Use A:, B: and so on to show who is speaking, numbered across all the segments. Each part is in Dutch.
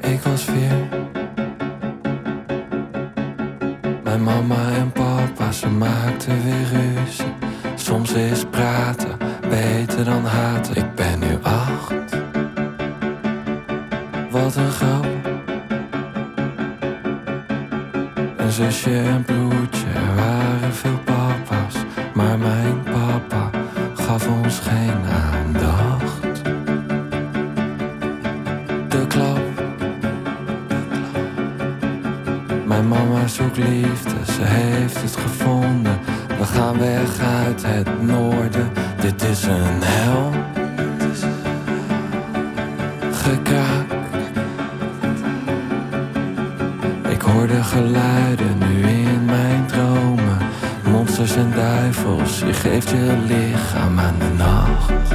A: Ik was 4. Mijn mama en papa, ze maakten weer ruzie. Soms is praten beter dan haten. Ik ben nu 8. Wat een grap. Een zusje en broertje, er waren veel papa's. Maar mijn papa gaf ons geen aandacht. De klap. Mijn mama zoekt liefde, ze heeft het gevonden. We gaan weg uit het noorden, dit is een hel. Gekraak. Ik hoorde geluiden nu in mijn dromen. Monsters en duivels, je geeft je lichaam aan de nacht.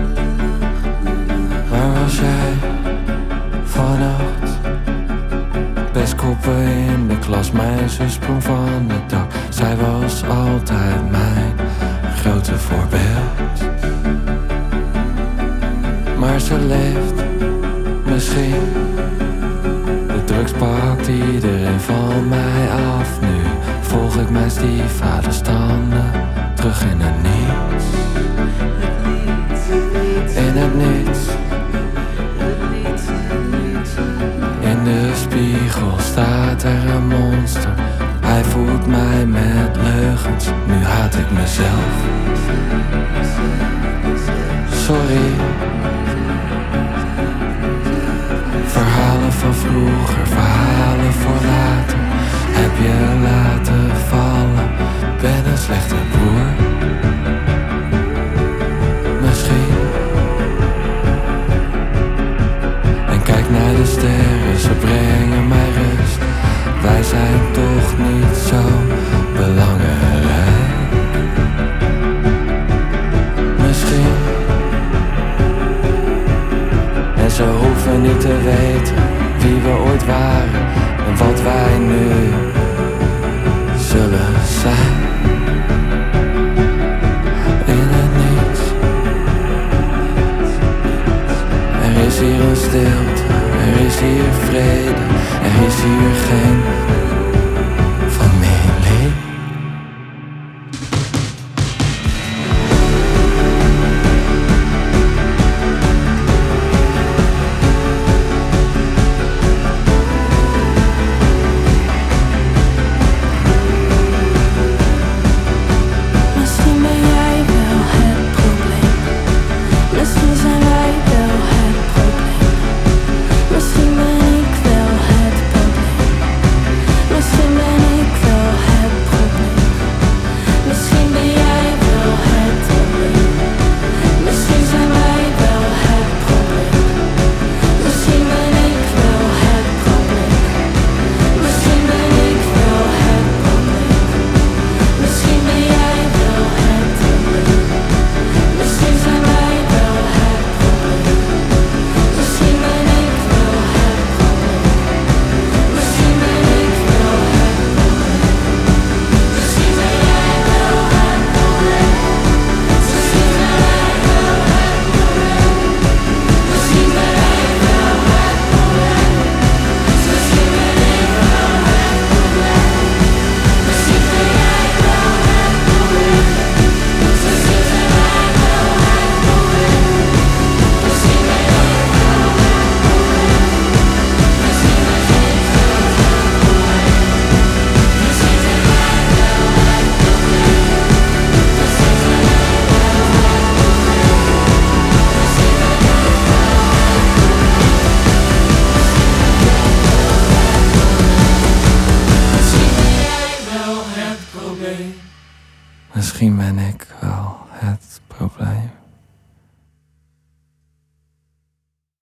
A: Waar was jij vannacht? Pestkoppen in de klas, mijn zus sprong van het dak. Zij was altijd mijn grote voorbeeld. Maar ze leeft misschien. De drugs pakt iedereen van mij af. Nu volg ik mijn stiefvader standen terug in het niets. In het niets. In de spiegel staat er een monster. Hij voedt mij met leugens. Nu haat ik mezelf. Sorry. Verhalen van vroeger, verhalen voor later. Heb je laten vallen, ben een slechte broer. Misschien. En kijk naar de sterren, ze brengen mij rust. Wij zijn toch niet zo belangrijk. Misschien. En ze hoeven niet te weten wie we ooit waren en wat wij nu zullen zijn. In het niets. Er is hier een stilte, er is hier vrede, er is hier geen familie. Misschien ben ik wel het probleem.